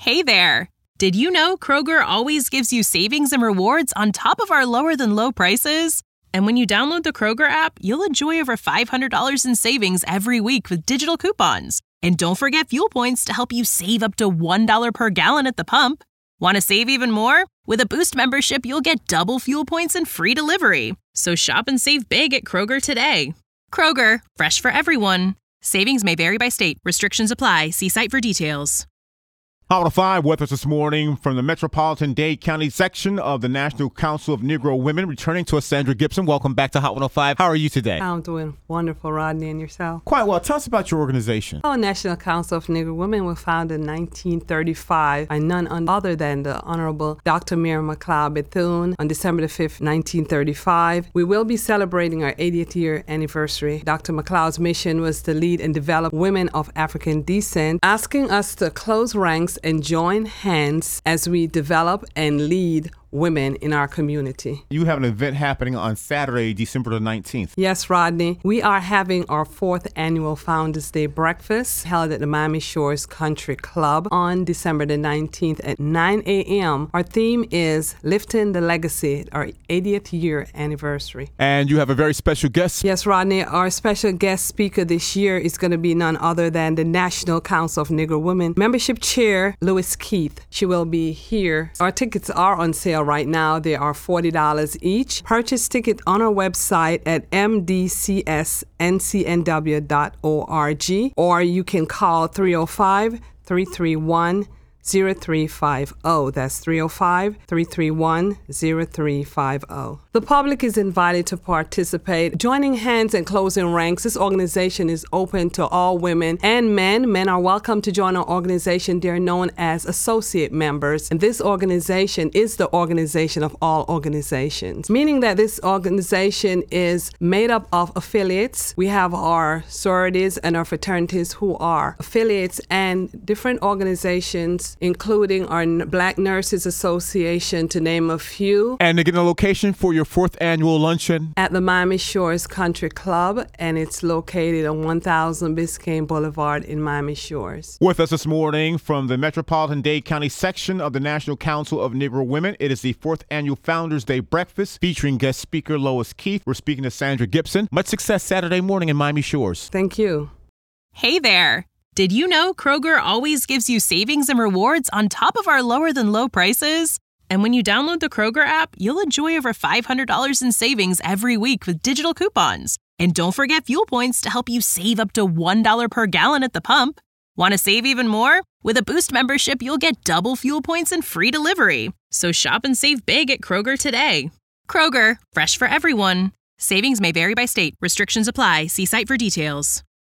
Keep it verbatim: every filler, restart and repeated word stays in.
Hey there! Did you know Kroger always gives you savings and rewards on top of our lower-than-low prices? And when you download the Kroger app, you'll enjoy over five hundred dollars in savings every week with digital coupons. And don't forget fuel points to help you save up to one dollar per gallon at the pump. Want to save even more? With a Boost membership, you'll get double fuel points and free delivery. So shop and save big at Kroger today. Kroger, fresh for everyone. Savings may vary by state. Restrictions apply. See site for details. Hot one oh five with us this morning from the Metropolitan-Dade County section of the National Council of Negro Women. Returning to us, Sandra Gibson. Welcome back to Hot one oh five. How are you today? I'm doing wonderful, Rodney, and yourself? Quite well. Tell us about your organization. Our National Council of Negro Women was founded in nineteen thirty-five by none other than the Honorable Doctor Miriam McLeod Bethune on December the fifth, nineteen thirty-five. We will be celebrating our eightieth year anniversary. Doctor McLeod's mission was to lead and develop women of African descent, asking us to close ranks and join hands as we develop and lead women in our community. You have an event happening on Saturday, December the nineteenth. Yes, Rodney. We are having our fourth annual Founders Day breakfast held at the Miami Shores Country Club on December the nineteenth at nine a.m. Our theme is Lifting the Legacy, our eightieth year anniversary. And you have a very special guest. Yes, Rodney. Our special guest speaker this year is going to be none other than the National Council of Negro Women Membership Chair, Lois Keith. She will be here. Our tickets are on sale right now. They are forty dollars each. Purchase ticket on our website at m d c s n c n w dot org, or you can call three oh five, three three one, zero three five zero. That's three oh five, three three one, zero three five zero. The public is invited to participate. Joining hands and closing ranks, this organization is open to all women and men. Men are welcome to join our organization. They're known as associate members. And this organization is the organization of all organizations, meaning that this organization is made up of affiliates. We have our sororities and our fraternities who are affiliates, and different organizations, including our Black Nurses Association, to name a few. And again, the location for your fourth annual luncheon? At the Miami Shores Country Club, and it's located on one thousand Biscayne Boulevard in Miami Shores. With us this morning from the Metropolitan-Dade County section of the National Council of Negro Women, it is the fourth annual Founders Day breakfast featuring guest speaker Lois Keith. We're speaking to Sandra Gibson. Much success Saturday morning in Miami Shores. Thank you. Hey there! Did you know Kroger always gives you savings and rewards on top of our lower-than-low prices? And when you download the Kroger app, you'll enjoy over five hundred dollars in savings every week with digital coupons. And don't forget fuel points to help you save up to one dollar per gallon at the pump. Want to save even more? With a Boost membership, you'll get double fuel points and free delivery. So shop and save big at Kroger today. Kroger, fresh for everyone. Savings may vary by state. Restrictions apply. See site for details.